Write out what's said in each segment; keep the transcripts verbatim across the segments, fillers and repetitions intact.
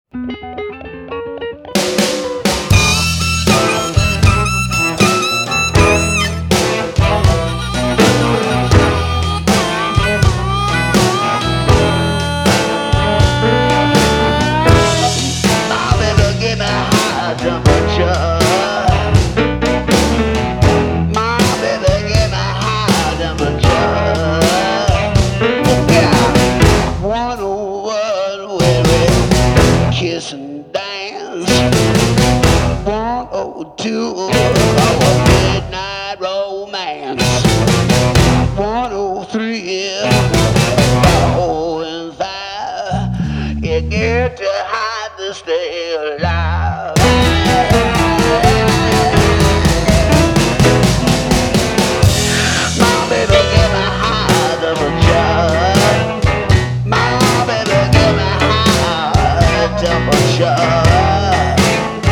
Kiss and dance. One oh two, our midnight romance. One oh three, four and five. You get to hide to stay alive. My baby gave me high double job. My baby gave me high double job.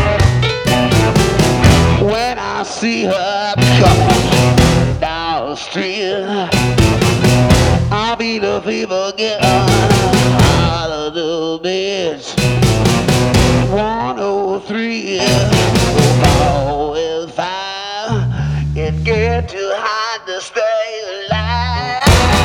When I see her coming down the street, I'll be the fever getting out of the bed. One oh three, four and five. It get too hot to stay alive.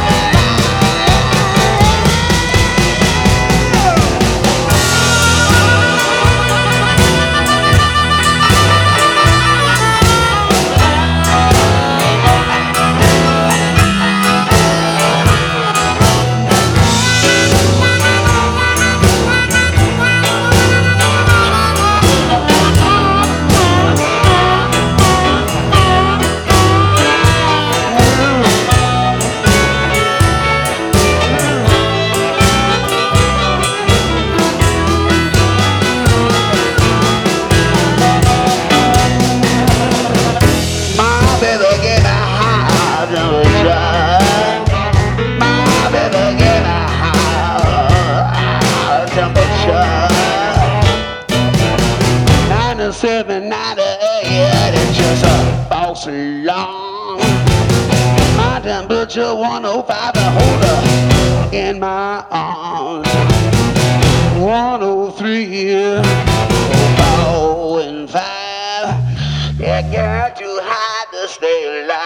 ninety-seven, ninety-eight, it's just a false alarm. My temperature one oh five, I hold her in my arms. one oh three, four and five, you got too high to stay alive.